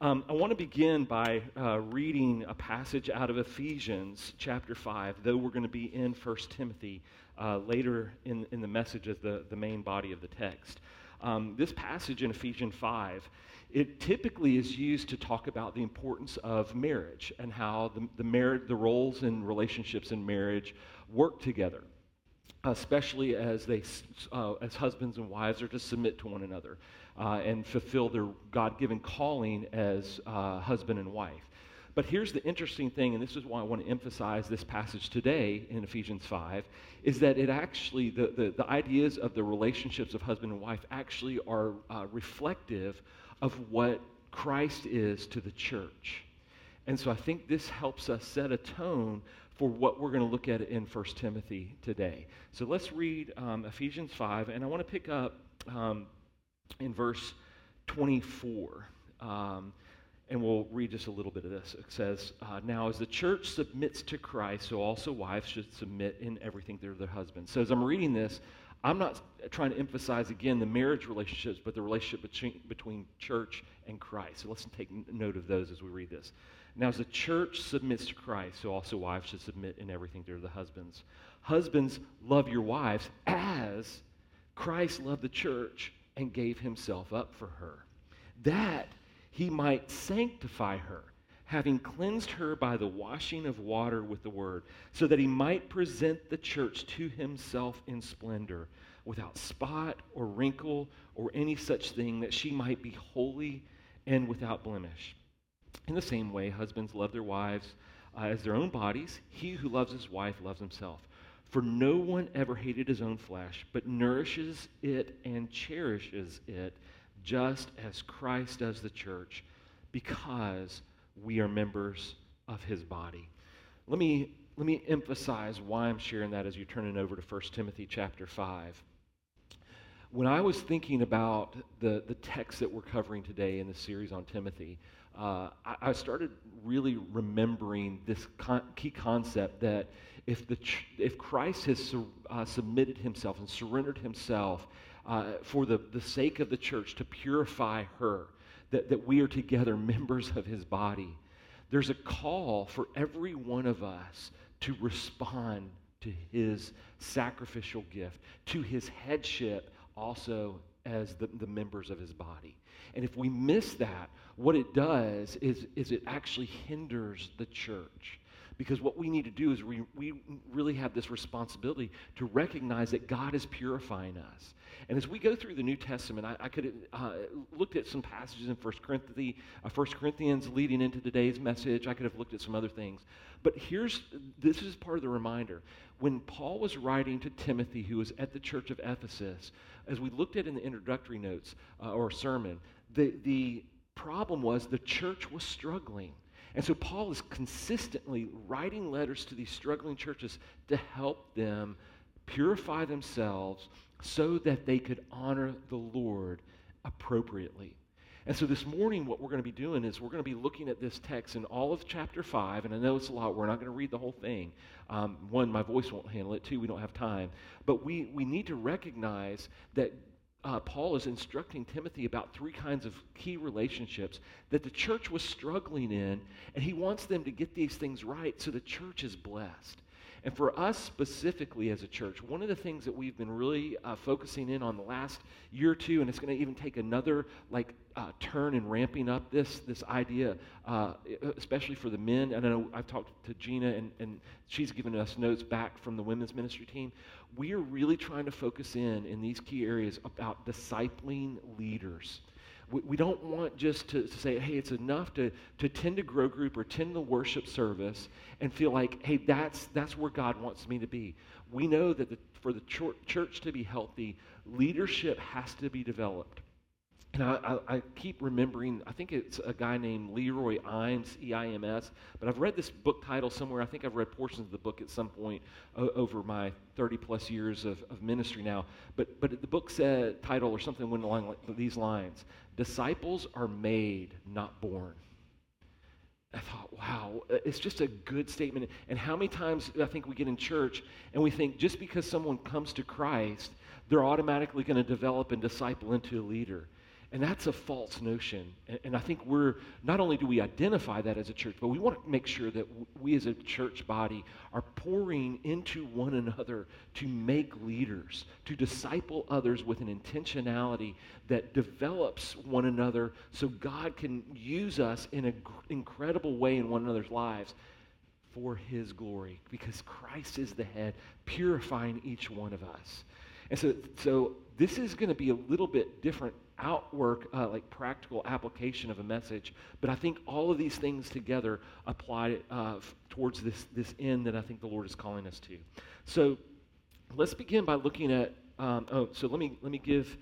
I want to begin by reading a passage out of Ephesians chapter 5, though we're going to be in 1 Timothy later in the message as the main body of the text. This passage in Ephesians 5, it typically is used to talk about the importance of marriage and how the roles and relationships in marriage work together, especially as as husbands and wives are to submit to one another and fulfill their God-given calling as husband and wife. But here's the interesting thing, and this is why I want to emphasize this passage today in Ephesians 5, is that it actually, the ideas of the relationships of husband and wife actually are reflective of what Christ is to the church. And so I think this helps us set a tone for what we're going to look at in 1 Timothy today. So let's read Ephesians 5, and I want to pick up in verse 24. And we'll read just a little bit of this. It says, now as the church submits to Christ, so also wives should submit in everything to their husbands. So as I'm reading this, I'm not trying to emphasize, again, the marriage relationships, but the relationship between church and Christ. So let's take note of those as we read this. Now as the church submits to Christ, so also wives should submit in everything to the husbands. Husbands, love your wives as Christ loved the church and gave himself up for her, that he might sanctify her, having cleansed her by the washing of water with the word, so that he might present the church to himself in splendor, without spot or wrinkle or any such thing, that she might be holy and without blemish. In the same way, husbands love their wives as their own bodies. He who loves his wife loves himself. For no one ever hated his own flesh, but nourishes it and cherishes it, just as Christ does the church, because we are members of his body. Let me emphasize why I'm sharing that as you're turning over to 1 Timothy chapter 5. When I was thinking about the text that we're covering today in the series on Timothy, I started really remembering this key concept that if Christ has submitted himself and surrendered himself for the sake of the church to purify her, that we are together members of his body, there's a call for every one of us to respond to his sacrificial gift, to his headship also as the members of his body. And if we miss that, what it does is it actually hinders the church. Because what we need to do is we really have this responsibility to recognize that God is purifying us. And as we go through the New Testament, I could have looked at some passages in 1 Corinthians leading into today's message. I could have looked at some other things. But this is part of the reminder. When Paul was writing to Timothy, who was at the church of Ephesus, as we looked at in the introductory notes or sermon, the problem was the church was struggling. And so Paul is consistently writing letters to these struggling churches to help them purify themselves so that they could honor the Lord appropriately. And so this morning what we're going to be doing is we're going to be looking at this text in all of chapter 5, and I know it's a lot. We're not going to read the whole thing. One, my voice won't handle it. Two, we don't have time. But we need to recognize that Paul is instructing Timothy about three kinds of key relationships that the church was struggling in, and he wants them to get these things right so the church is blessed. And for us specifically as a church, one of the things that we've been really focusing in on the last year or two, and it's going to even take another turn in ramping up this idea, especially for the men. And I know I've talked to Gina, and she's given us notes back from the women's ministry team. We are really trying to focus in these key areas about discipling leaders. We don't want just to say, hey, it's enough to attend a grow group or attend the worship service and feel like, hey, that's where God wants me to be. We know that for the church to be healthy, leadership has to be developed. And I keep remembering, I think it's a guy named Leroy Eims, E-I-M-S, but I've read this book title somewhere. I think I've read portions of the book at some point over my 30-plus years of ministry now. But the book said, title or something went along these lines, Disciples are made, not born. I thought, wow, it's just a good statement. And how many times I think we get in church and we think just because someone comes to Christ, they're automatically going to develop and disciple into a leader. And that's a false notion. And I think not only do we identify that as a church, but we want to make sure that we as a church body are pouring into one another to make leaders, to disciple others with an intentionality that develops one another so God can use us in an incredible way in one another's lives for his glory, because Christ is the head, purifying each one of us. And so this is going to be a little bit different outwork, like practical application of a message, but I think all of these things together apply towards this end that I think the Lord is calling us to. So let's begin by looking at, so let me give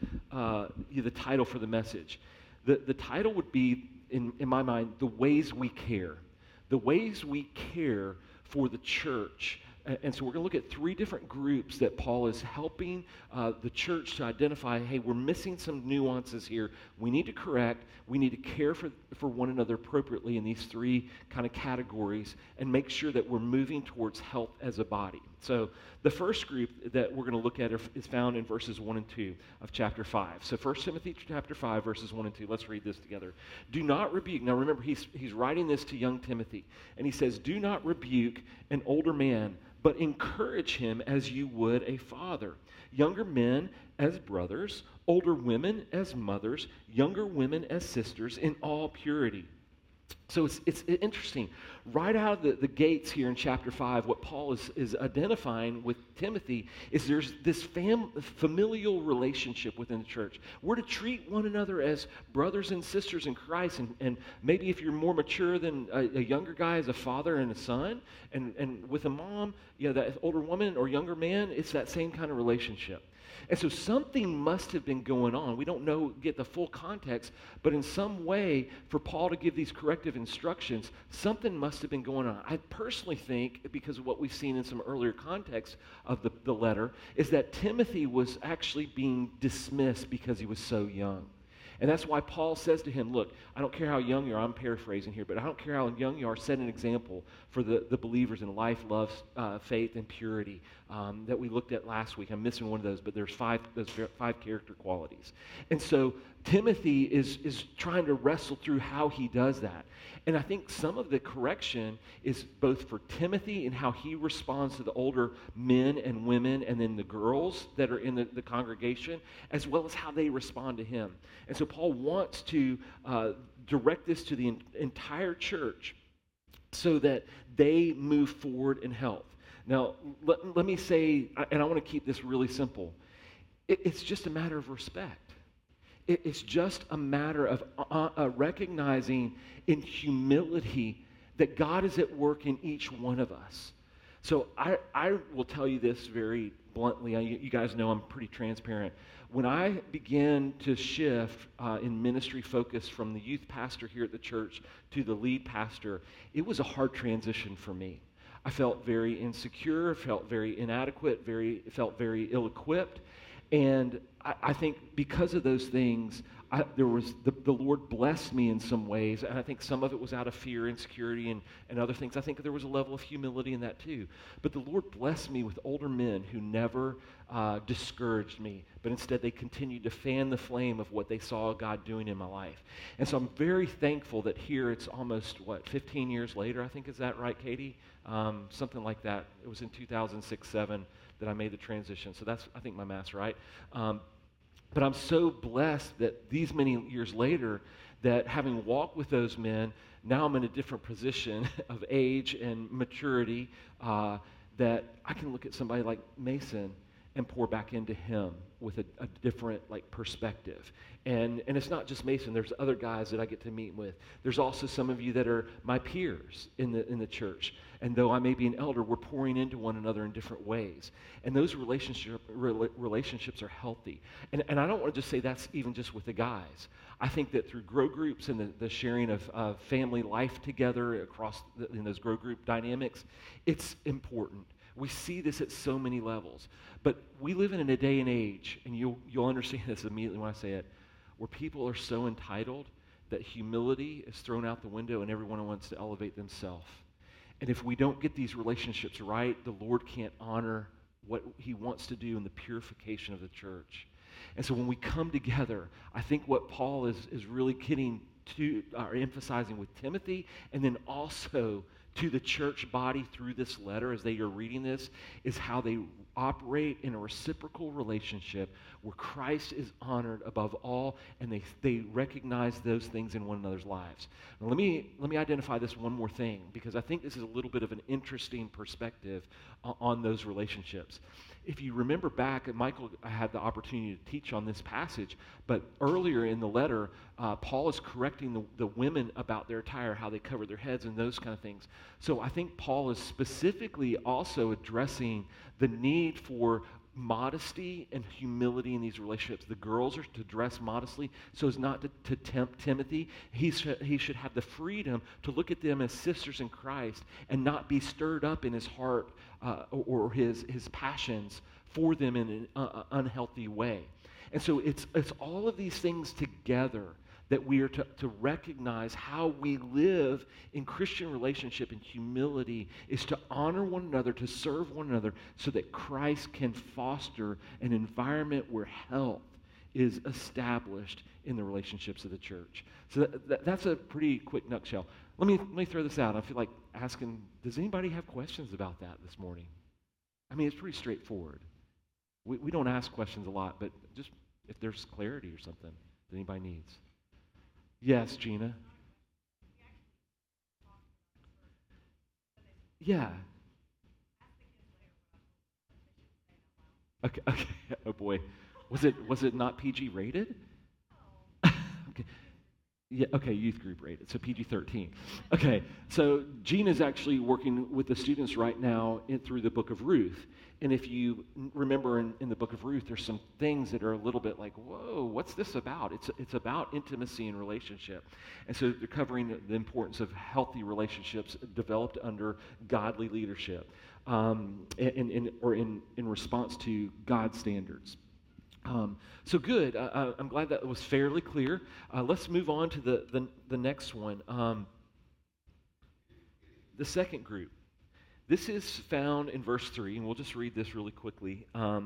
you the title for the message. The title would be, in my mind, The Ways We Care. The ways we care for the church. And so we're going to look at three different groups that Paul is helping the church to identify, hey, we're missing some nuances here. We need to correct. We need to care for one another appropriately in these three kind of categories and make sure that we're moving towards health as a body. So the first group that we're going to look at is found in verses 1 and 2 of chapter 5. So 1 Timothy chapter 5, verses 1 and 2. Let's read this together. Do not rebuke. Now remember, he's writing this to young Timothy. And he says, do not rebuke an older man, but encourage him as you would a father. Younger men as brothers, older women as mothers, younger women as sisters, in all purity. So it's interesting. Right out of the gates here in chapter 5, what Paul is identifying with Timothy is there's this familial relationship within the church. We're to treat one another as brothers and sisters in Christ, and maybe if you're more mature than a younger guy as a father and a son, and with a mom, that older woman or younger man, it's that same kind of relationship. And so something must have been going on. We don't get the full context, but in some way, for Paul to give these corrective instructions, something must have been going on. I personally think, because of what we've seen in some earlier context of the letter, is that Timothy was actually being dismissed because he was so young. And that's why Paul says to him, look, I don't care how young you are, I'm paraphrasing here, but I don't care how young you are, set an example for the believers in life, love, faith, and purity that we looked at last week. I'm missing one of those, but there's those five character qualities. And so Timothy is trying to wrestle through how he does that. And I think some of the correction is both for Timothy and how he responds to the older men and women and then the girls that are in the congregation, as well as how they respond to him. And so Paul wants to direct this to the entire church so that they move forward in health. Now, let me say, and I want to keep this really simple, it's just a matter of respect. It's just a matter of recognizing in humility that God is at work in each one of us. So I will tell you this very bluntly. You guys know I'm pretty transparent. When I began to shift in ministry focus from the youth pastor here at the church to the lead pastor, it was a hard transition for me. I felt very insecure, felt very inadequate, felt very ill-equipped. And I think because of those things, the Lord blessed me in some ways, and I think some of it was out of fear, insecurity, and other things. I think there was a level of humility in that too. But the Lord blessed me with older men who never discouraged me, but instead they continued to fan the flame of what they saw God doing in my life. And so I'm very thankful that here it's almost, 15 years later, I think. Is that right, Katie? Something like that. It was in 2006-07 that I made the transition. So that's, I think, my math's right. But I'm so blessed that these many years later, that having walked with those men, now I'm in a different position of age and maturity, that I can look at somebody like Mason and pour back into him with a different perspective. And it's not just Mason. There's other guys that I get to meet with. There's also some of you that are my peers in the church. And though I may be an elder, we're pouring into one another in different ways. And those relationships are healthy. And I don't want to just say that's even just with the guys. I think that through grow groups and the sharing of family life together across in those grow group dynamics, it's important. We see this at so many levels. But we live in a day and age, and you'll understand this immediately when I say it, where people are so entitled that humility is thrown out the window and everyone wants to elevate themselves. And if we don't get these relationships right, the Lord can't honor what he wants to do in the purification of the church. And so when we come together, I think what Paul is really getting to, or emphasizing with Timothy, and then also to the church body through this letter as they are reading this, is how they operate in a reciprocal relationship where Christ is honored above all, and they recognize those things in one another's lives. Now, let me identify this one more thing, because I think this is a little bit of an interesting perspective on those relationships. If you remember back, Michael had the opportunity to teach on this passage, but earlier in the letter, Paul is correcting the women about their attire, how they cover their heads and those kind of things. So I think Paul is specifically also addressing the need for modesty and humility in these relationships. The girls are to dress modestly so as not to tempt Timothy. He should have the freedom to look at them as sisters in Christ and not be stirred up in his heart or his passions for them in an unhealthy way. And so it's all of these things together that we are to recognize how we live in Christian relationship and humility is to honor one another, to serve one another, so that Christ can foster an environment where health is established in the relationships of the church. So that's a pretty quick nutshell. Let me throw this out. I feel like asking, does anybody have questions about that this morning? I mean, it's pretty straightforward. We don't ask questions a lot, but just if there's clarity or something that anybody needs. Yes, Gina. Yeah. Okay. Oh boy. Was it not PG rated? Okay. Yeah, okay, youth group rated, so PG-13. Okay, so Gina's actually working with the students right now through the book of Ruth. And if you remember in the book of Ruth, there's some things that are a little bit like, whoa, what's this about? It's about intimacy and relationship. And so they're covering the importance of healthy relationships developed under godly leadership in response to God's standards. So good. I'm glad that was fairly clear. Let's move on to the next one. The second group. This is found in verse 3, and we'll just read this really quickly.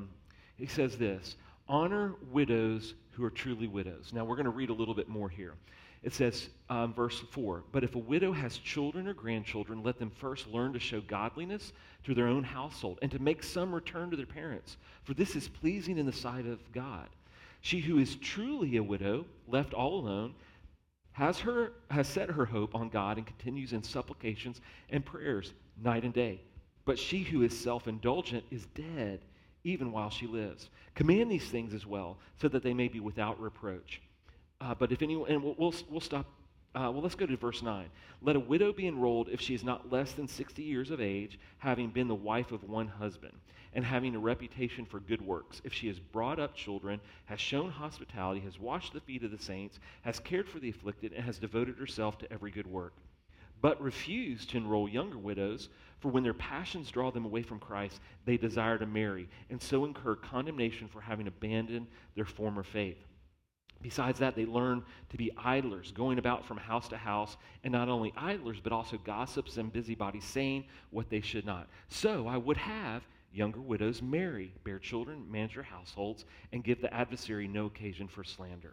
He says this: honor widows who are truly widows. Now we're going to read a little bit more here. It says, verse 4, but if a widow has children or grandchildren, let them first learn to show godliness to their own household and to make some return to their parents, for this is pleasing in the sight of God. She who is truly a widow, left all alone, has set her hope on God and continues in supplications and prayers night and day. But she who is self-indulgent is dead even while she lives. Command these things as well, so that they may be without reproach. But if anyone, and we'll stop. Let's go to verse 9. Let a widow be enrolled if she is not less than 60 years of age, having been the wife of one husband, and having a reputation for good works. If she has brought up children, has shown hospitality, has washed the feet of the saints, has cared for the afflicted, and has devoted herself to every good work. But refuse to enroll younger widows, for when their passions draw them away from Christ, they desire to marry, and so incur condemnation for having abandoned their former faith. Besides that, they learn to be idlers, going about from house to house, and not only idlers, but also gossips and busybodies, saying what they should not. So I would have younger widows marry, bear children, manage their households, and give the adversary no occasion for slander.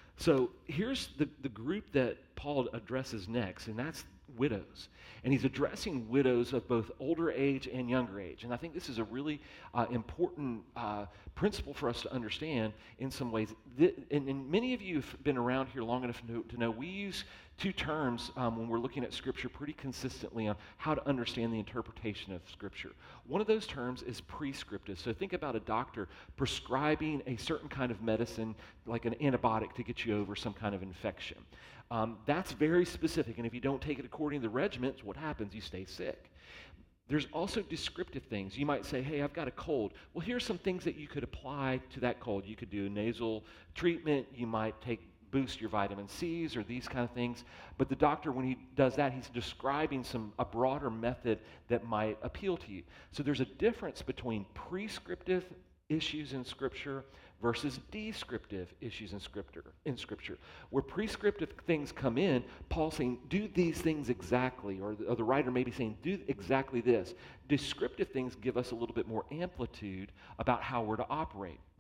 So here's the group that Paul addresses next, and that's widows. And he's addressing widows of both older age and younger age. And I think this is a really important principle for us to understand in some ways. And many of you have been around here long enough to know we use two terms when we're looking at Scripture pretty consistently on how to understand the interpretation of Scripture. One of those terms is prescriptive. So think about a doctor prescribing a certain kind of medicine, like an antibiotic, to get you over some kind of infection. That's very specific, and if you don't take it according to the regiments, what happens? You stay sick. There's also descriptive things. You might say, hey, I've got a cold. Well, here's some things that you could apply to that cold. You could do a nasal treatment. You might boost your vitamin C's or these kind of things. But the doctor, when he does that, he's describing a broader method that might appeal to you. So there's a difference between prescriptive issues in Scripture versus descriptive issues in Scripture. Where prescriptive things come in, Paul's saying, do these things exactly, or the writer may be saying, do exactly this. Descriptive things give us a little bit more amplitude about how we're to operate.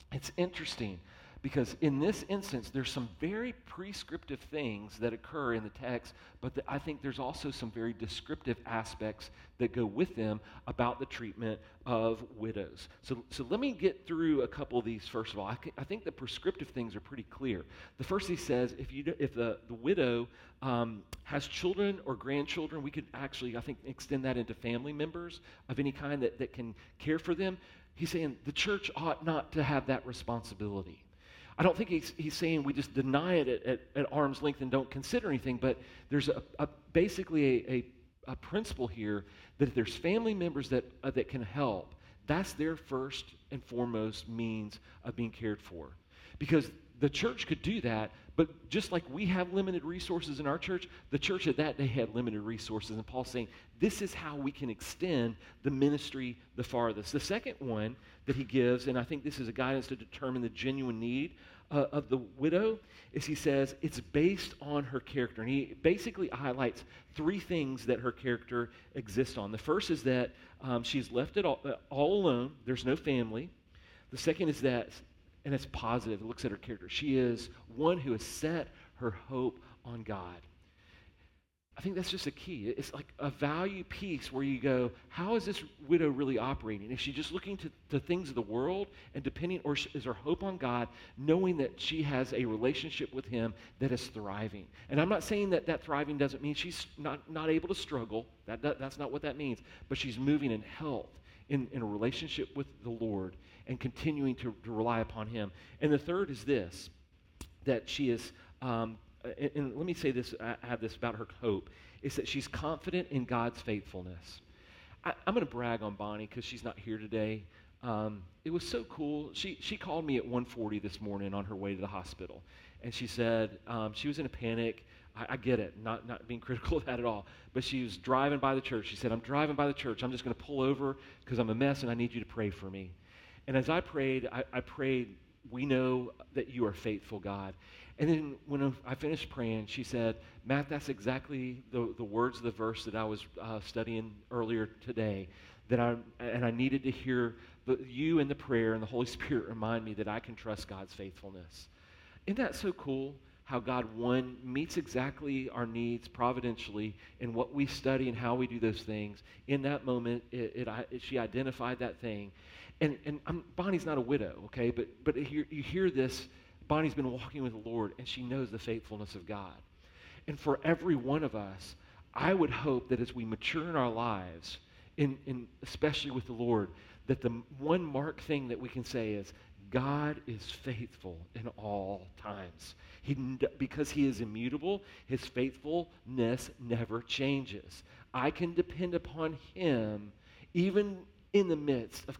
It's interesting because in this instance, there's some very prescriptive things that occur in the text, but I think there's also some very descriptive aspects that go with them about the treatment of widows. So let me get through a couple of these first of all. I think the prescriptive things are pretty clear. The first he says, if the widow has children or grandchildren, we could actually, I think, extend that into family members of any kind that can care for them. He's saying the church ought not to have that responsibility. I don't think he's saying we just deny it at arm's length and don't consider anything, but there's basically a principle here that if there's family members that can help, that's their first and foremost means of being cared for. Because the church could do that, but just like we have limited resources in our church, the church at that day had limited resources. And Paul's saying, this is how we can extend the ministry the farthest. The second one that he gives, and I think this is a guidance to determine the genuine need of the widow, is he says it's based on her character. And he basically highlights three things that her character exists on. The first is that she's left it all alone. There's no family. The second is that, and it's positive, it looks at her character, she is one who has set her hope on God. I think that's just a key. It's like a value piece where you go, how is this widow really operating? Is she just looking to things of the world and depending, or is her hope on God, knowing that she has a relationship with him that is thriving? And I'm not saying that thriving doesn't mean she's not able to struggle. That's not what that means. But she's moving in health, in a relationship with the Lord, and continuing to rely upon him. And the third is this, that she is, and let me say this, I have this about her hope, is that she's confident in God's faithfulness. I'm going to brag on Bonnie because she's not here today. It was so cool. She called me at 1:40 this morning on her way to the hospital. And she said she was in a panic. I get it, not being critical of that at all. But she was driving by the church. She said, I'm driving by the church. I'm just going to pull over because I'm a mess and I need you to pray for me. And as I prayed, I prayed, we know that you are faithful, God. And then when I finished praying, she said, Matt, that's exactly the words of the verse that I was studying earlier today. And I needed to hear you and the prayer and the Holy Spirit remind me that I can trust God's faithfulness. Isn't that so cool? How God, one, meets exactly our needs providentially in what we study and how we do those things. In that moment, she identified that thing. And Bonnie's not a widow, okay? But you hear this, Bonnie's been walking with the Lord, and she knows the faithfulness of God. And for every one of us, I would hope that as we mature in our lives, especially with the Lord, that the one mark thing that we can say is, God is faithful in all times. Because he is immutable, his faithfulness never changes. I can depend upon him even in the midst of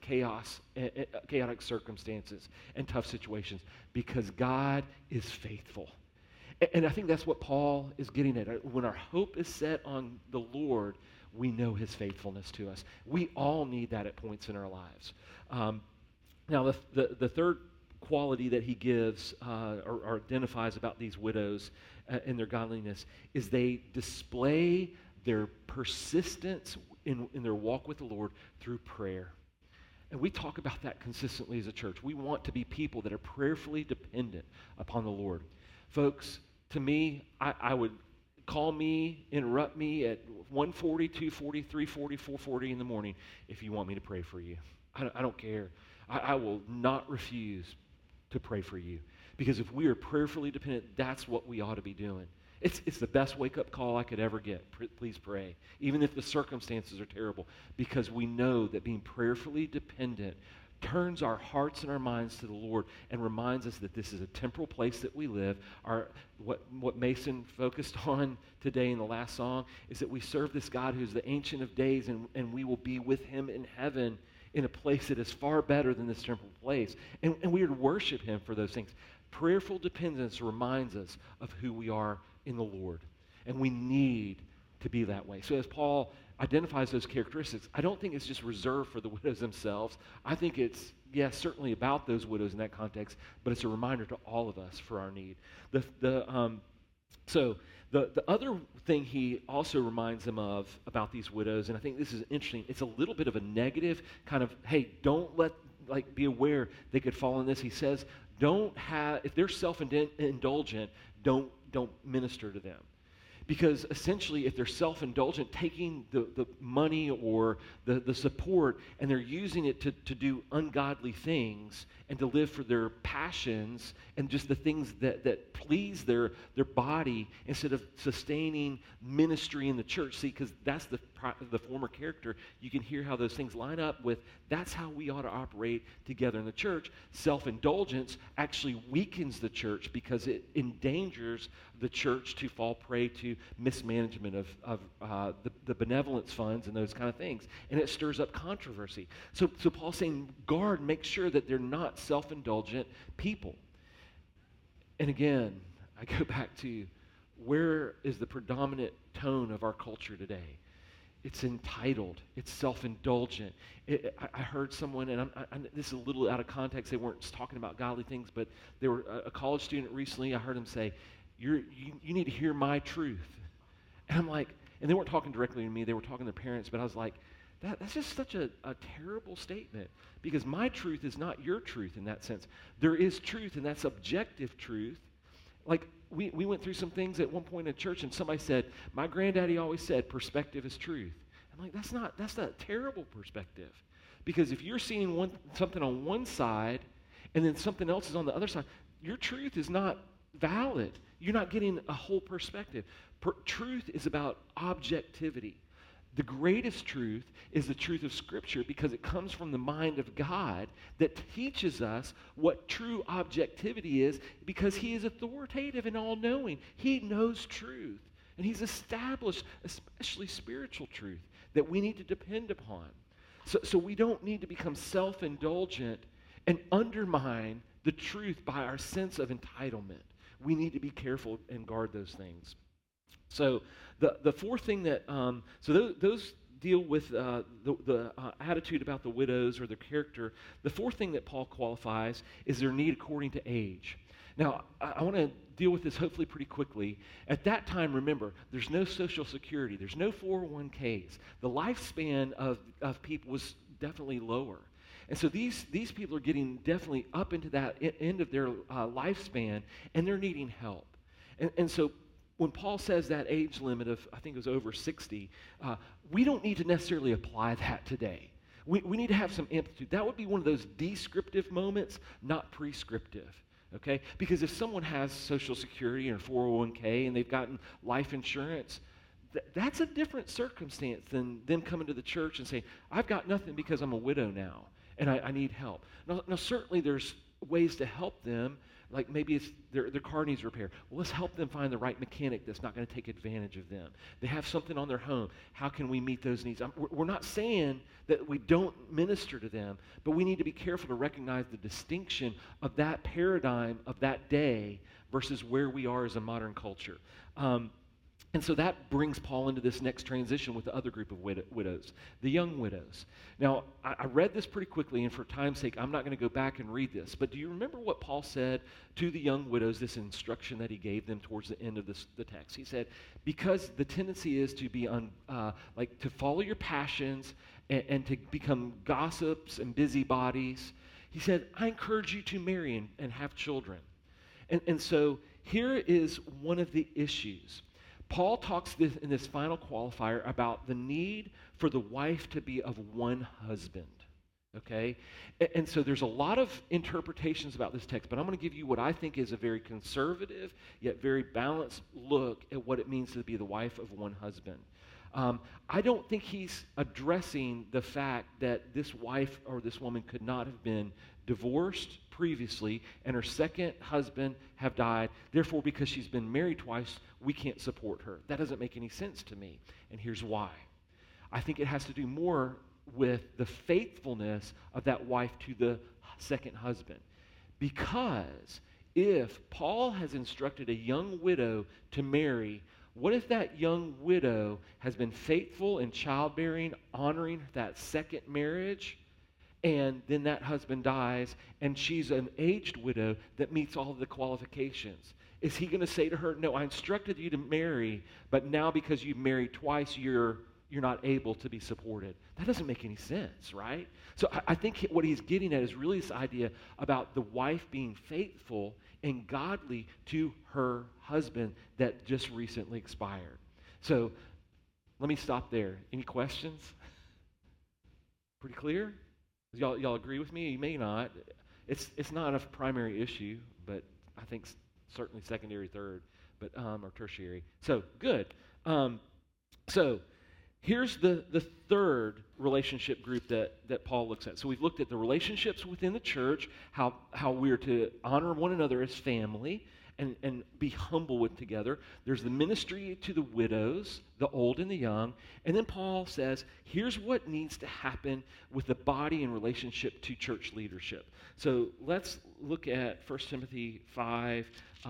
chaotic circumstances and tough situations, because God is faithful. And I think that's what Paul is getting at. When our hope is set on the Lord, we know his faithfulness to us. We all need that at points in our lives. Now, the third quality that he gives or identifies about these widows and their godliness is they display their persistence in their walk with the Lord through prayer. And we talk about that consistently as a church. We want to be people that are prayerfully dependent upon the Lord. Folks, to me, I would call me, interrupt me at 1:40, 2:40, 3:40, 4:40 in the morning if you want me to pray for you. I don't care. I will not refuse to pray for you. Because if we are prayerfully dependent, that's what we ought to be doing. It's the best wake-up call I could ever get. Please pray. Even if the circumstances are terrible. Because we know that being prayerfully dependent turns our hearts and our minds to the Lord and reminds us that this is a temporal place that we live. What Mason focused on today in the last song is that we serve this God who's the Ancient of Days, and we will be with him in heaven in a place that is far better than this temporal place. And we are to worship him for those things. Prayerful dependence reminds us of who we are in the Lord. And we need to be that way. So as Paul identifies those characteristics, I don't think it's just reserved for the widows themselves. I think it's, yes, certainly about those widows in that context, but it's a reminder to all of us for our need. The other thing he also reminds them of about these widows, and I think this is interesting, it's a little bit of a negative kind of, hey, don't let like be aware they could fall in this. He says, if they're self-indulgent, don't minister to them. Because essentially, if they're self-indulgent, taking the money or the support and they're using it to do ungodly things and to live for their passions and just the things that please their body instead of sustaining ministry in the church. See, because that's the former character. You can hear how those things line up with that's how we ought to operate together in the church. Self-indulgence actually weakens the church because it endangers the church to fall prey to mismanagement of the benevolence funds and those kind of things. And it stirs up controversy. So Paul's saying, guard, make sure that they're not self-indulgent people. And again, I go back to where is the predominant tone of our culture today? It's entitled. It's self-indulgent. I heard someone, and this is a little out of context. They weren't talking about godly things, but they were a college student recently. I heard him say, you need to hear my truth. And I'm like, and they weren't talking directly to me. They were talking to their parents, but I was like, that's just such a terrible statement because my truth is not your truth in that sense. There is truth, and that's objective truth. Like, we went through some things at one point in church, and somebody said, my granddaddy always said, perspective is truth. I'm like, that's not a terrible perspective. Because if you're seeing something on one side, and then something else is on the other side, your truth is not valid. You're not getting a whole perspective. Truth is about objectivity. The greatest truth is the truth of Scripture because it comes from the mind of God that teaches us what true objectivity is because He is authoritative and all-knowing. He knows truth, and He's established especially spiritual truth that we need to depend upon. So we don't need to become self-indulgent and undermine the truth by our sense of entitlement. We need to be careful and guard those things. So the fourth thing that, those deal with the attitude about the widows or their character. The fourth thing that Paul qualifies is their need according to age. Now, I want to deal with this hopefully pretty quickly. At that time, remember, there's no Social Security. There's no 401ks. The lifespan of people was definitely lower. And so these people are getting definitely up into that end of their lifespan, and they're needing help. And so when Paul says that age limit of, I think it was over 60, we don't need to necessarily apply that today. We need to have some amplitude. That would be one of those descriptive moments, not prescriptive. Okay? Because if someone has Social Security or 401k and they've gotten life insurance, that's a different circumstance than them coming to the church and saying, I've got nothing because I'm a widow now and I need help. Now, certainly there's ways to help them, like maybe it's their car needs repair. Well, let's help them find the right mechanic that's not going to take advantage of them. They have something on their home. How can we meet those needs? We're not saying that we don't minister to them, but we need to be careful to recognize the distinction of that paradigm of that day versus where we are as a modern culture. And so that brings Paul into this next transition with the other group of widows, the young widows. Now, I read this pretty quickly, and for time's sake, I'm not going to go back and read this. But do you remember what Paul said to the young widows, this instruction that he gave them towards the end of the text? He said, because the tendency is to be to follow your passions and to become gossips and busybodies. He said, I encourage you to marry and have children. And so here is one of the issues. Paul talks in this final qualifier about the need for the wife to be of one husband, okay? And so there's a lot of interpretations about this text, but I'm going to give you what I think is a very conservative yet very balanced look at what it means to be the wife of one husband. I don't think he's addressing the fact that this wife or this woman could not have been divorced previously and her second husband have died. Therefore, because she's been married twice, we can't support her. That doesn't make any sense to me, and here's why. I think it has to do more with the faithfulness of that wife to the second husband. Because if Paul has instructed a young widow to marry, what if that young widow has been faithful in childbearing, honoring that second marriage, and then that husband dies, and she's an aged widow that meets all of the qualifications? Is he going to say to her, no, I instructed you to marry, but now because you've married twice, you're you're not able to be supported. That doesn't make any sense, right? So I think what he's getting at is really this idea about the wife being faithful and godly to her husband that just recently expired. So let me stop there. Any questions? Pretty clear? Y'all agree with me? You may not. It's not a primary issue, but I think certainly secondary, third, but or tertiary. So good. So here's the third relationship group that Paul looks at. So we've looked at the relationships within the church, how we're to honor one another as family and be humble with together. There's the ministry to the widows, the old and the young. And then Paul says, here's what needs to happen with the body in relationship to church leadership. So let's look at 1 Timothy 5,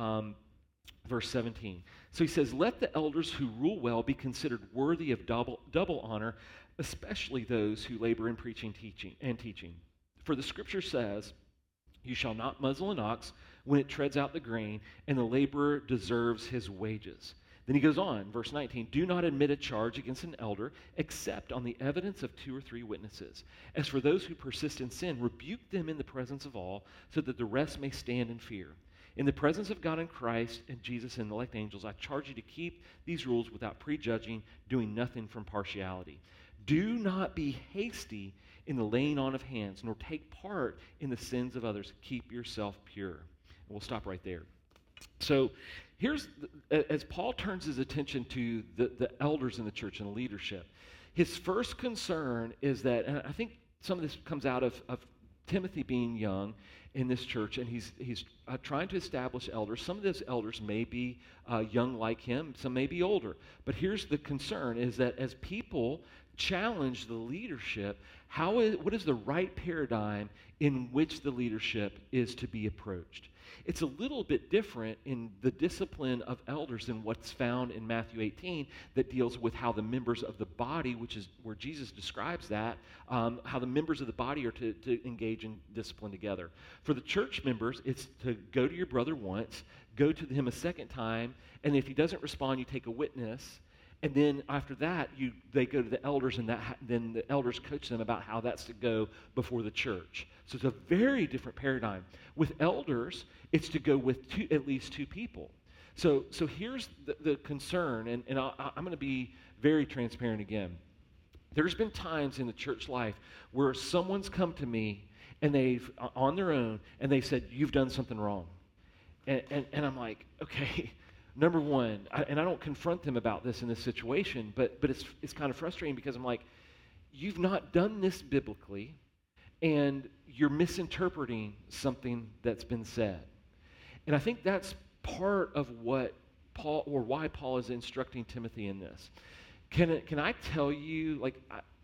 verse 17. So he says, let the elders who rule well be considered worthy of double honor, especially those who labor in preaching, teaching. For the scripture says, you shall not muzzle an ox when it treads out the grain, and the laborer deserves his wages. Then he goes on, verse 19, do not admit a charge against an elder except on the evidence of 2 or 3 witnesses. As for those who persist in sin, rebuke them in the presence of all, so that the rest may stand in fear. In the presence of God and Christ and Jesus and the elect angels, I charge you to keep these rules without prejudging, doing nothing from partiality. Do not be hasty in the laying on of hands, nor take part in the sins of others. Keep yourself pure. And we'll stop right there. So here's, as Paul turns his attention to the elders in the church and the leadership, his first concern is that, and I think some of this comes out of Timothy being young in this church, and he's trying to establish elders. Some of those elders may be young like him, some may be older. But here's the concern, is that as people challenge the leadership, what is the right paradigm in which the leadership is to be approached? It's a little bit different in the discipline of elders than what's found in Matthew 18 that deals with how the members of the body, which is where Jesus describes that, how the members of the body are to engage in discipline together. For the church members, it's to go to your brother once, go to him a second time, and if he doesn't respond, you take a witness. And then after that, they go to the elders, and then the elders coach them about how that's to go before the church. So it's a very different paradigm. With elders, it's to go with at least 2 people. So here's the concern, and I'm going to be very transparent again. There's been times in the church life where someone's come to me, and they've, on their own, and they said, you've done something wrong. And I'm like, okay. Number one, and I don't confront them about this in this situation, but it's kind of frustrating because I'm like, you've not done this biblically, and you're misinterpreting something that's been said. And I think that's part of what Paul, or why Paul is instructing Timothy in this. Can I tell you, like,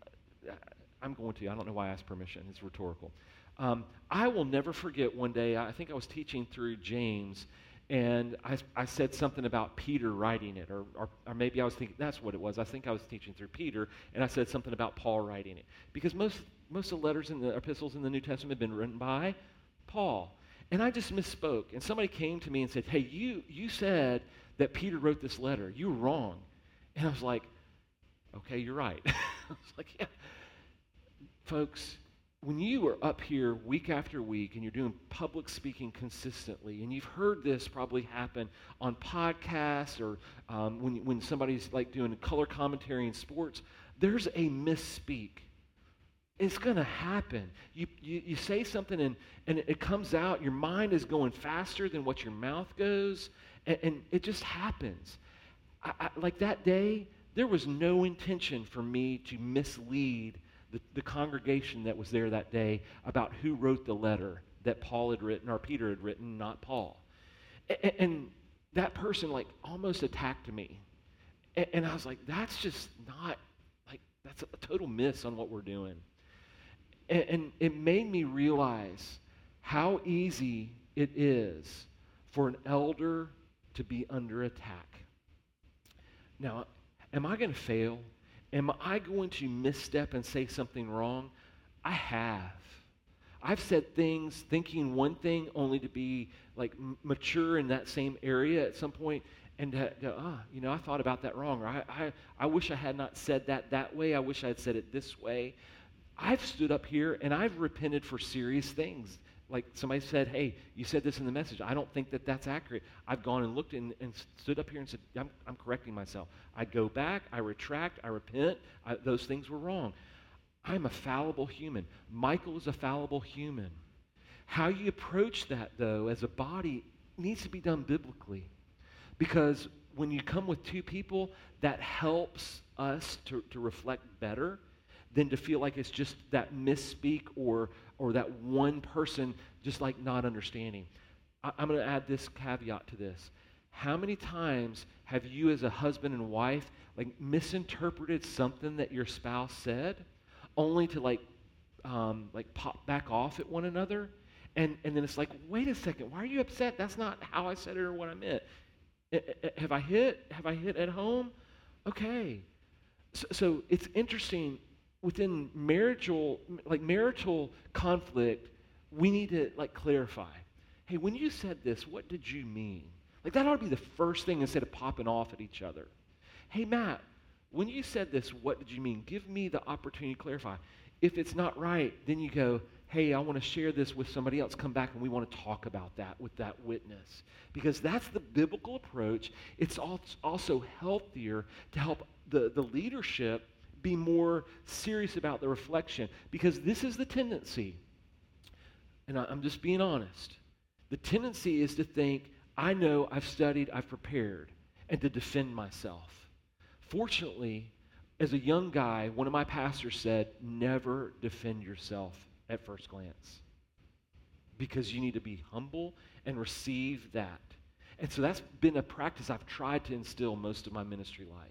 I'm going to, I don't know why I asked permission, it's rhetorical. I will never forget one day, I think I was teaching through James, and I said something about Peter writing it, or maybe I was thinking, that's what it was. I think I was teaching through Peter, and I said something about Paul writing it. Because most of the letters in the epistles in the New Testament have been written by Paul. And I just misspoke. And somebody came to me and said, hey, you said that Peter wrote this letter. You were wrong. And I was like, okay, you're right. I was like, yeah. Folks, when you are up here week after week and you're doing public speaking consistently, and you've heard this probably happen on podcasts or when somebody's like doing color commentary in sports, there's a misspeak. It's going to happen. You say something and it comes out, your mind is going faster than what your mouth goes, and it just happens. Like that day, there was no intention for me to mislead the congregation that was there that day about who wrote the letter that Paul had written or Peter had written, not Paul. And that person like almost attacked me. And I was like, that's just not, like, that's a total miss on what we're doing. And it made me realize how easy it is for an elder to be under attack. Now, am I going to fail? Am I going to misstep and say something wrong? I have. I've said things thinking one thing only to be like mature in that same area at some point, and to go, I thought about that wrong, or I wish I had not said that way. I wish I had said it this way. I've stood up here and I've repented for serious things. Like somebody said, hey, you said this in the message. I don't think that that's accurate. I've gone and looked and stood up here and said, I'm correcting myself. I go back, I retract, I repent. Those things were wrong. I'm a fallible human. Michael is a fallible human. How you approach that, though, as a body needs to be done biblically. Because when you come with two people, that helps us to reflect better than to feel like it's just that misspeak or that one person just like not understanding. I'm going to add this caveat to this. How many times have you as a husband and wife like misinterpreted something that your spouse said only to like pop back off at one another? And then it's like, wait a second, why are you upset? That's not how I said it or what I meant. Have I hit? Have I hit at home? Okay. So it's interesting. Within marital conflict, we need to clarify. Hey, when you said this, what did you mean? That ought to be the first thing instead of popping off at each other. Hey, Matt, when you said this, what did you mean? Give me the opportunity to clarify. If it's not right, then you go, hey, I want to share this with somebody else. Come back and we want to talk about that with that witness. Because that's the biblical approach. It's also healthier to help the leadership be more serious about the reflection. Because this is the tendency, and I'm just being honest. The tendency is to think, I know, I've studied, I've prepared, and to defend myself. Fortunately, as a young guy, one of my pastors said, never defend yourself at first glance, because you need to be humble and receive that. And so that's been a practice I've tried to instill most of my ministry life.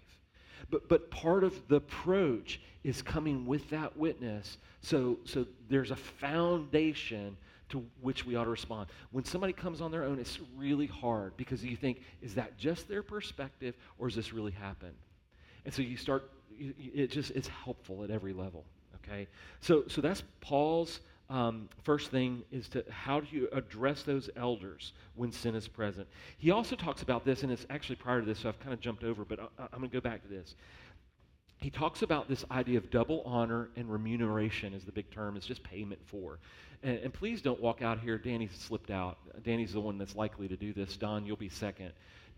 But part of the approach is coming with that witness, so there's a foundation to which we ought to respond. When somebody comes on their own, it's really hard, because you think, is that just their perspective, or has this really happened? And so you start, it's helpful at every level, okay? So that's Paul's first thing, is to how do you address those elders when sin is present. He also talks about this, and it's actually prior to this, so I've kind of jumped over, but I'm going to go back to this. He talks about this idea of double honor and remuneration is the big term. It's just payment for. And please don't walk out here. Danny slipped out. Danny's the one that's likely to do this. Don, you'll be second.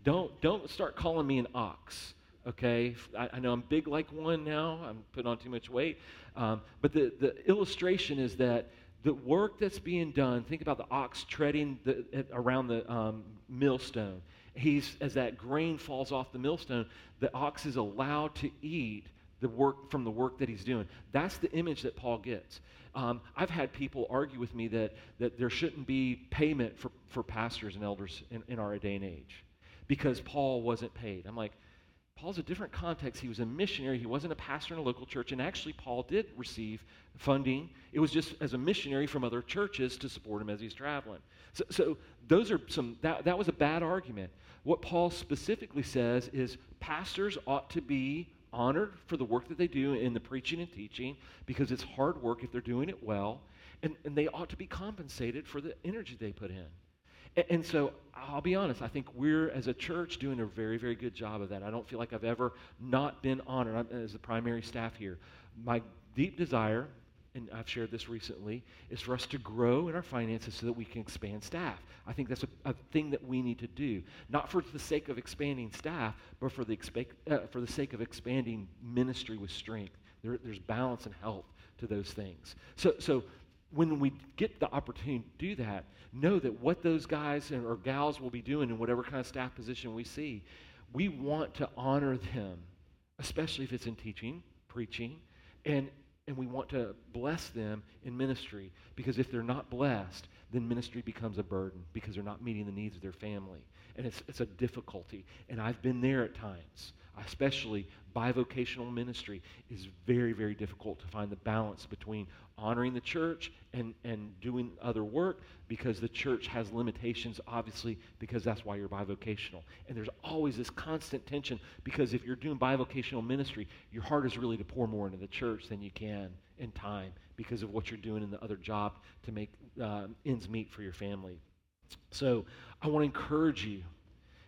Don't start calling me an ox. Okay, I know I'm big like one now. I'm putting on too much weight. But the illustration is that the work that's being done, think about the ox treading around the millstone. As that grain falls off the millstone, the ox is allowed to eat the work that he's doing. That's the image that Paul gets. I've had people argue with me that there shouldn't be payment for pastors and elders in our day and age because Paul wasn't paid. I'm like, Paul's a different context. He was a missionary. He wasn't a pastor in a local church. And actually, Paul did receive funding. It was just as a missionary from other churches to support him as he's traveling. So those are that was a bad argument. What Paul specifically says is pastors ought to be honored for the work that they do in the preaching and teaching, because it's hard work if they're doing it well. And they ought to be compensated for the energy they put in. And so I'll be honest, I think we're, as a church, doing a very, very good job of that. I don't feel like I've ever not been honored as the primary staff here. My deep desire, and I've shared this recently, is for us to grow in our finances so that we can expand staff. I think that's a thing that we need to do, not for the sake of expanding staff, but for the sake of expanding ministry with strength. There's balance and health to those things. So when we get the opportunity to do that, know that what those guys or gals will be doing in whatever kind of staff position we see, we want to honor them, especially if it's in teaching, preaching, and we want to bless them in ministry, because if they're not blessed, then ministry becomes a burden because they're not meeting the needs of their family. And it's a difficulty. And I've been there at times. Especially bivocational ministry is very, very difficult to find the balance between honoring the church and doing other work, because the church has limitations, obviously, because that's why you're bivocational. And there's always this constant tension, because if you're doing bivocational ministry, your heart is really to pour more into the church than you can in time because of what you're doing in the other job to make ends meet for your family. So I want to encourage you,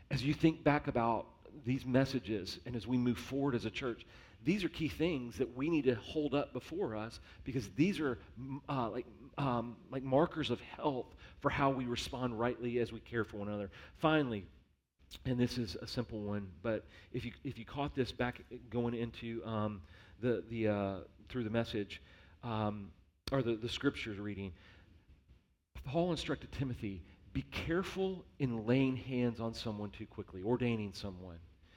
As you think back about these messages and as we move forward as a church, these are key things that we need to hold up before us because these are like markers of health for how we respond rightly as we care for one another. Finally, and this is a simple one, but if you caught this back going into through the message or the scriptures reading, Paul instructed Timothy, be careful in laying hands on someone too quickly, ordaining someone.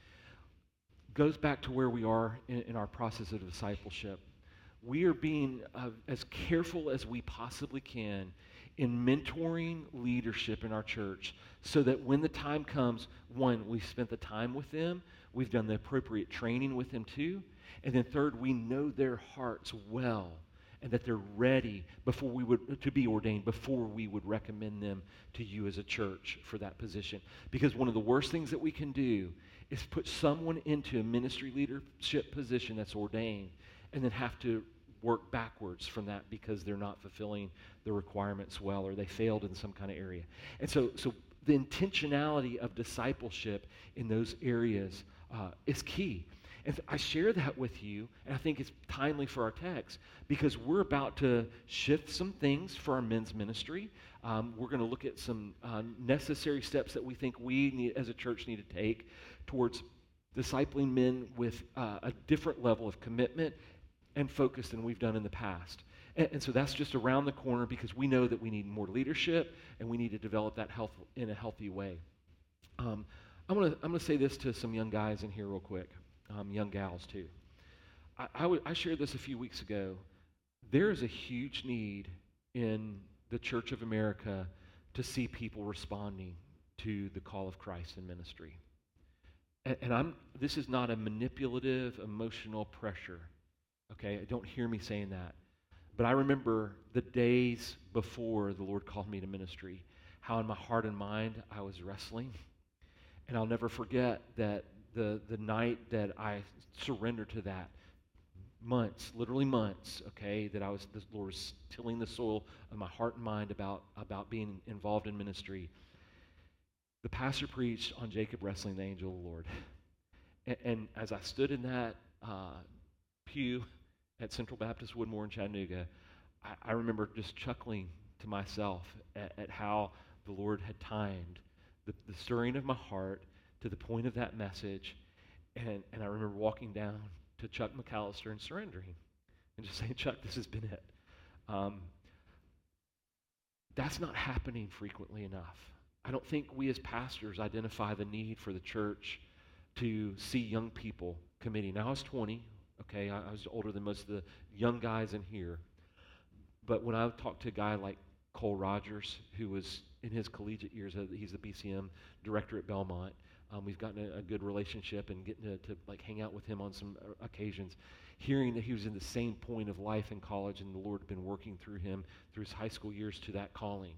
Goes back to where we are in our process of discipleship. We are being as careful as we possibly can in mentoring leadership in our church so that when the time comes, one, we've spent the time with them, we've done the appropriate training with them too, and then third, we know their hearts well and that they're ready to be ordained before we would recommend them to you as a church for that position. Because one of the worst things that we can do is put someone into a ministry leadership position that's ordained and then have to work backwards from that because they're not fulfilling the requirements well or they failed in some kind of area. And so the intentionality of discipleship in those areas is key. And I share that with you, and I think it's timely for our text because we're about to shift some things for our men's ministry. We're going to look at some necessary steps that we think we need, as a church need to take towards discipling men with a different level of commitment and focus than we've done in the past. And so that's just around the corner because we know that we need more leadership and we need to develop that health in a healthy way. I'm gonna say this to some young guys in here real quick. Young gals too. I shared this a few weeks ago. There is a huge need in the Church of America to see people responding to the call of Christ in ministry. And this is not a manipulative, emotional pressure. Okay, don't hear me saying that. But I remember the days before the Lord called me to ministry, how in my heart and mind I was wrestling. And I'll never forget that the night that I surrendered to that, literally months, okay, that the Lord was tilling the soil of my heart and mind about being involved in ministry. The pastor preached on Jacob wrestling the angel of the Lord. And as I stood in that pew at Central Baptist Woodmore in Chattanooga, I remember just chuckling to myself at how the Lord had timed the stirring of my heart to the point of that message, and I remember walking down to Chuck McAllister and surrendering and just saying, Chuck, this has been it. That's not happening frequently enough. I don't think we as pastors identify the need for the church to see young people committing. Now, I was 20, okay? I was older than most of the young guys in here. But when I talked to a guy like Cole Rogers, who was in his collegiate years, he's the BCM director at Belmont. We've gotten a good relationship and getting to like hang out with him on some occasions. Hearing that he was in the same point of life in college and the Lord had been working through him through his high school years to that calling.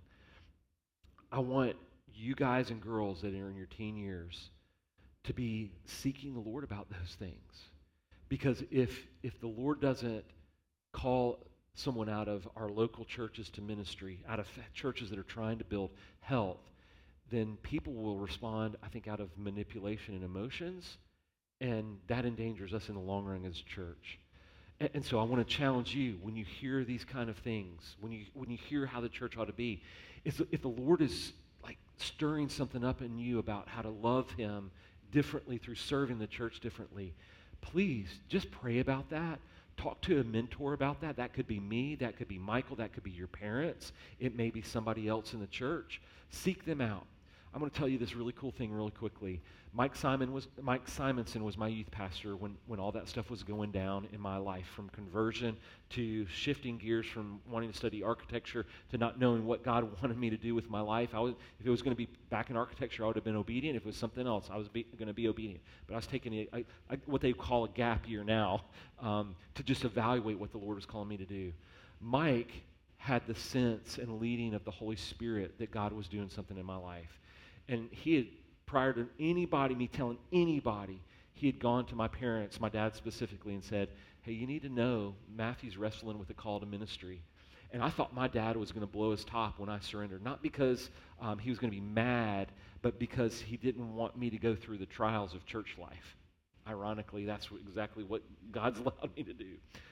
I want you guys and girls that are in your teen years to be seeking the Lord about those things. Because if the Lord doesn't call someone out of our local churches to ministry, out of churches that are trying to build health, then people will respond, I think, out of manipulation and emotions, and that endangers us in the long run as a church. And so I want to challenge you, when you hear these kind of things, when you hear how the church ought to be, if the Lord is like stirring something up in you about how to love him differently through serving the church differently, please just pray about that. Talk to a mentor about that. That could be me, that could be Michael, that could be your parents. It may be somebody else in the church. Seek them out. I'm going to tell you this really cool thing really quickly. Mike Simonson was my youth pastor when all that stuff was going down in my life, from conversion to shifting gears from wanting to study architecture to not knowing what God wanted me to do with my life. If it was going to be back in architecture, I would have been obedient. If it was something else, I was going to be obedient. But I was taking what they call a gap year now to just evaluate what the Lord was calling me to do. Mike had the sense and leading of the Holy Spirit that God was doing something in my life. And he had, prior to me telling anybody, he had gone to my parents, my dad specifically, and said, hey, you need to know Matthew's wrestling with the call to ministry. And I thought my dad was going to blow his top when I surrendered, not because he was going to be mad, but because he didn't want me to go through the trials of church life. Ironically, that's exactly what God's allowed me to do.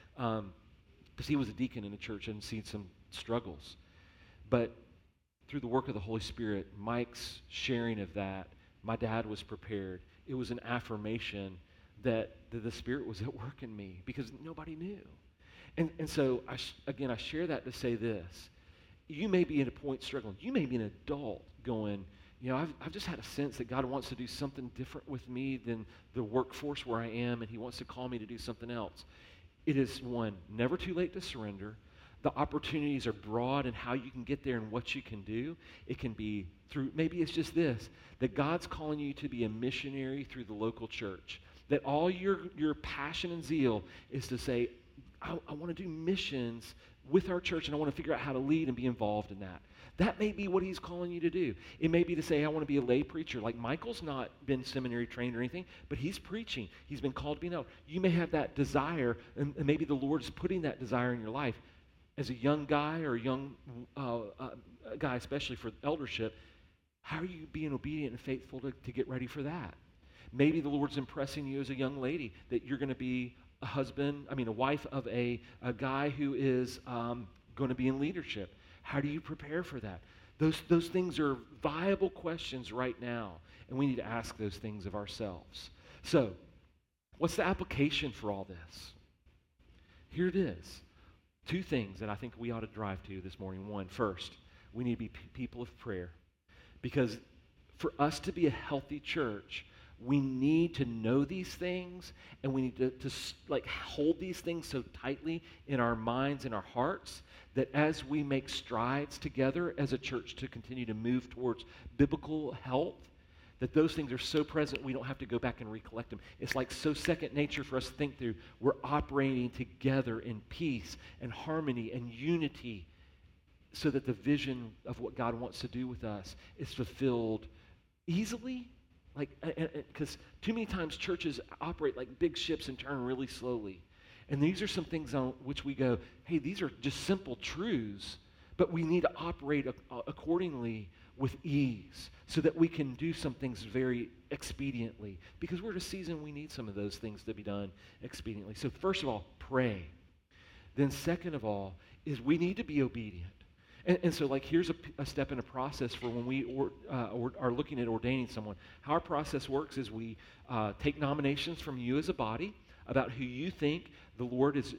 Because he was a deacon in a church and seen some struggles. But through the work of the Holy Spirit, Mike's sharing of that, my dad was prepared. It was an affirmation that the Spirit was at work in me because nobody knew. And so, I share that to say this. You may be at a point struggling. You may be an adult going, I've just had a sense that God wants to do something different with me than the workforce where I am, and he wants to call me to do something else. It is, one, never too late to surrender. The opportunities are broad in how you can get there and what you can do. It can be through, maybe it's just this, that God's calling you to be a missionary through the local church. That all your passion and zeal is to say, I want to do missions with our church, and I want to figure out how to lead and be involved in that. That may be what he's calling you to do. It may be to say, I want to be a lay preacher. Like Michael's not been seminary trained or anything, but he's preaching. He's been called to be known. You may have that desire, and maybe the Lord is putting that desire in your life. As a young guy or a young guy, especially for eldership, how are you being obedient and faithful to get ready for that? Maybe the Lord's impressing you as a young lady that you're going to be a wife of a guy who is going to be in leadership. How do you prepare for that? Those things are viable questions right now, and we need to ask those things of ourselves. So, what's the application for all this? Here it is. Two things that I think we ought to drive to this morning. One, first, we need to be people of prayer. Because for us to be a healthy church, we need to know these things, and we need to hold these things so tightly in our minds and our hearts that as we make strides together as a church to continue to move towards biblical health, that those things are so present we don't have to go back and recollect them. It's like so second nature for us to think through. We're operating together in peace and harmony and unity so that the vision of what God wants to do with us is fulfilled easily. Because too many times churches operate like big ships and turn really slowly. And these are some things on which we go, hey, these are just simple truths, but we need to operate accordingly with ease so that we can do some things very expediently. Because we're at a season we need some of those things to be done expediently. So first of all, pray. Then second of all is we need to be obedient. And so here's a step in a process for when we are looking at ordaining someone. How our process works is we take nominations from you as a body about who you think the Lord is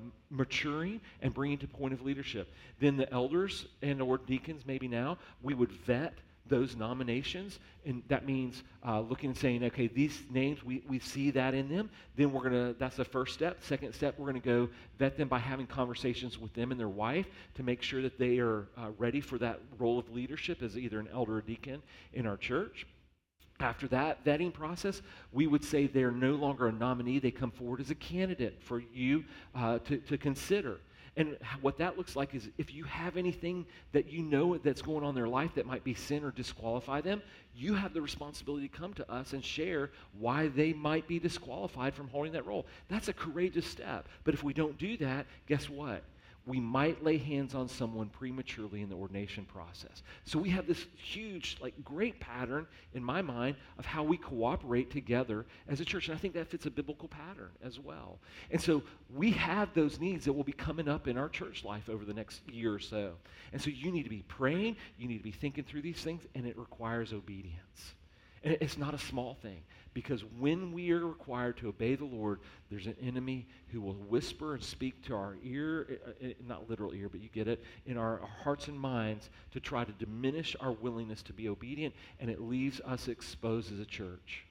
maturing and bringing to point of leadership. Then the elders and or deacons, maybe now, we would vet those nominations, and that means looking and saying, okay, these names, we see that in them. Then that's the first step. Second step, we're going to go vet them by having conversations with them and their wife to make sure that they are ready for that role of leadership as either an elder or deacon in our church. After that vetting process, we would say they're no longer a nominee. They come forward as a candidate for you to consider. And what that looks like is if you have anything that you know that's going on in their life that might be sin or disqualify them, you have the responsibility to come to us and share why they might be disqualified from holding that role. That's a courageous step. But if we don't do that, guess what? We might lay hands on someone prematurely in the ordination process. So we have this huge, great pattern in my mind of how we cooperate together as a church. And I think that fits a biblical pattern as well. And so we have those needs that will be coming up in our church life over the next year or so. And so you need to be praying, you need to be thinking through these things, and it requires obedience. And it's not a small thing, because when we are required to obey the Lord, there's an enemy who will whisper and speak to our ear, not literal ear, but you get it, in our hearts and minds to try to diminish our willingness to be obedient, and it leaves us exposed as a church.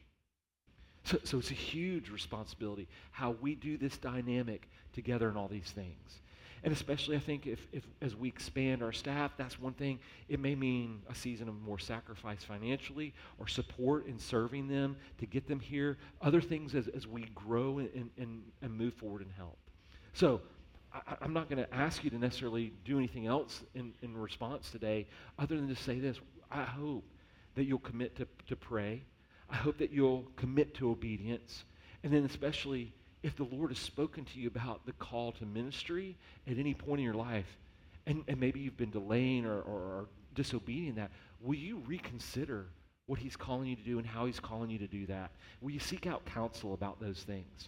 So it's a huge responsibility how we do this dynamic together in all these things. And especially, I think, if as we expand our staff, that's one thing. It may mean a season of more sacrifice financially or support in serving them to get them here. Other things as we grow and move forward and help. So I'm not going to ask you to necessarily do anything else in response today other than to say this. I hope that you'll commit to pray. I hope that you'll commit to obedience. And then especially if the Lord has spoken to you about the call to ministry at any point in your life, and maybe you've been delaying or disobedient in that, will you reconsider what he's calling you to do and how he's calling you to do that? Will you seek out counsel about those things?